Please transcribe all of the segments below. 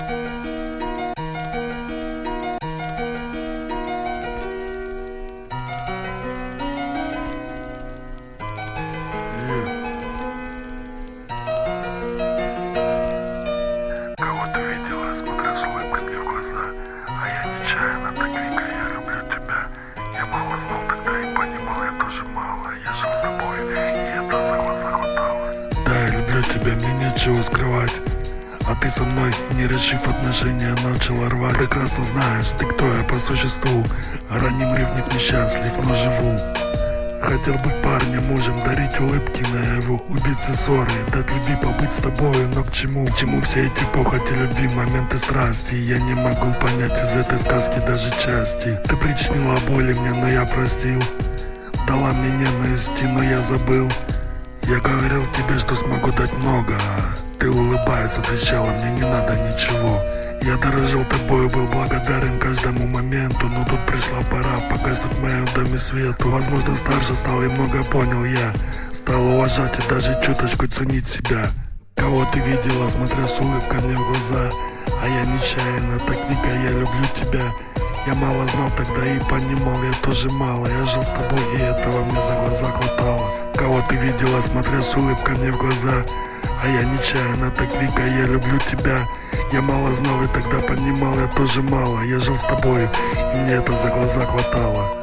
Кого ты видела, смотря с улыбкой мне в глаза, а я нечаянно, так Вика, я люблю тебя. Я мало знал тогда и понимал, я тоже мало. Я жил с тобой, и это за глаза хватало. Да, я люблю тебя, мне нечего скрывать. А ты со мной, не решив отношения, начала рвать. Прекрасно знаешь, ты кто я по существу. Ранним ревнив несчастлив, но живу. Хотел быть парнем, мужем, дарить улыбки наяву, убиться ссоры, дать любви, побыть с тобою, но к чему? К чему все эти похоти любви, моменты страсти? Я не могу понять из этой сказки даже части. Ты причинила боли мне, но я простил. Дала мне ненависти, но я забыл. Я говорил тебе, что смогу дать много. Ты улыбаясь отвечала, мне не надо ничего. Я дорожил тобой, был благодарен каждому моменту. Но тут пришла пора погаснуть в моем доме свету. Возможно, старше стал и много понял я. Стал уважать и даже чуточку ценить себя. Кого ты видела, смотря с улыбкой мне в глаза, а я нечаянно, так Вика, я люблю тебя. Я мало знал тогда и понимал, я тоже мало. Я жил с тобой, и этого мне за глаза хватало. Кого ты видела, смотря с улыбкой мне в глаза, а я нечаянно, так Вика, я люблю тебя. Я мало знал и тогда понимал, я тоже мало. Я жил с тобою, и мне это за глаза хватало.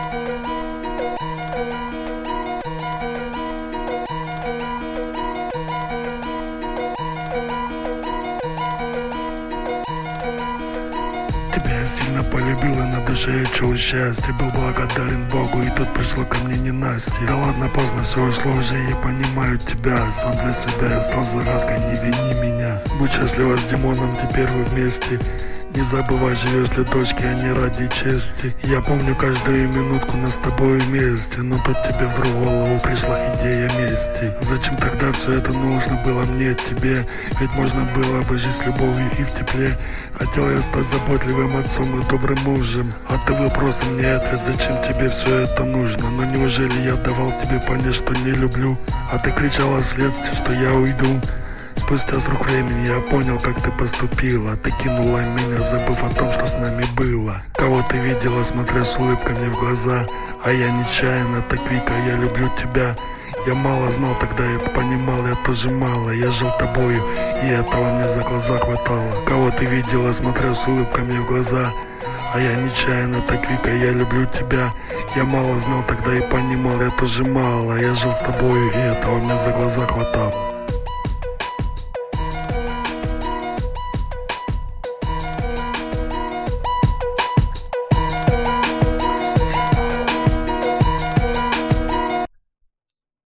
Тебя я сильно полюбил, и на душе я чул счастье. Был благодарен Богу, и тут пришло ко мне ненастье. Да ладно, поздно, все ушло уже, я понимаю тебя. Сам для себя я стал загадкой, не вини меня. Будь счастлива с Димоном, теперь вы вместе. Не забывай, живешь для дочки, а не ради чести. Я помню каждую минутку нас с тобой вместе. Но тут тебе вдруг в голову пришла идея мести. Зачем тогда все это нужно было мне, тебе? Ведь можно было бы жить с любовью и в тепле. Хотел я стать заботливым отцом и добрым мужем. А ты вопросом мне ответ, зачем тебе все это нужно? Но неужели я давал тебе понять, что не люблю? А ты кричала вслед, что я уйду. Спустя срок времени я понял, как ты поступила. Ты кинула меня, забыв о том, что с нами было. Кого ты видела, смотря с улыбкой мне в глаза, а я нечаянно, так Вика, я люблю тебя. Я мало знал тогда и понимал, я тоже мало. Я жил тобою, и этого мне за глаза хватало. Кого ты видела, смотря с улыбкой мне в глаза, а я нечаянно, так Вика, я люблю тебя. Я мало знал тогда и понимал, я тоже мало. Я жил с тобою, и этого мне за глаза хватало.